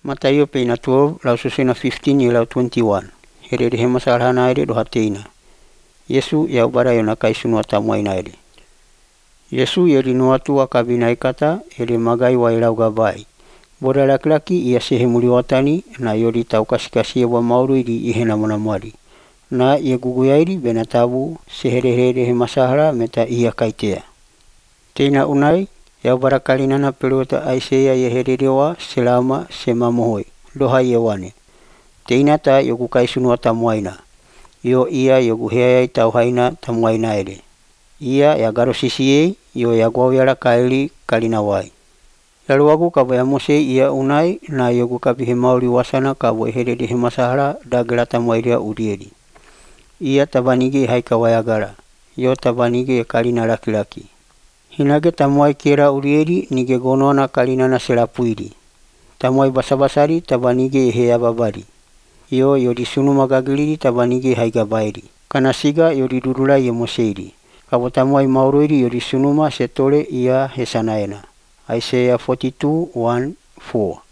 Mataio peina 12 lau susuna 15 lau 21. Hererehe masalahana ere do hateina. Yesu ia ubara yona kaisunua tamuaina ere. Yesu yeri nuatua kabina ikata ere magai wa ilau gabai. Boda laki-laki ia sehemuli watani na yori tau kasikasi ewa mauru iri ihena monamuari. Na ia guguyairi bena tabu sehereherehe masahara meta ia kaitea. Teina unai ia ubara kalinana peruota Aiseia ia hererewa selama semamohoi. Doha ia wane. Teina ta yogu kaisunua tamuaina. Yo ia yogu heai tau haina tamuaina ere. Ia ya garosisiei yo ya guawiara kaili kalinawai. Laluagu kabo ya Mose ia unai na yogu kabihe mauri wasana kabo hererehe masahara dagela tamuairia urieri. Ia tabanige haika wayagara. Yo tabanige kalina laki-laki. Hinage tamuai kera urieri nige gonoana kalinana selapuiri. Tamuai basabasari tabanige hea babari. Yo yori sunu magagiliri tabanige haiga bairi. Kanasiga yori durula ye Moseiri. Kabo tamuai mauroiri yori sunuma setole ia hesanaena. Isaiah 42:1-4.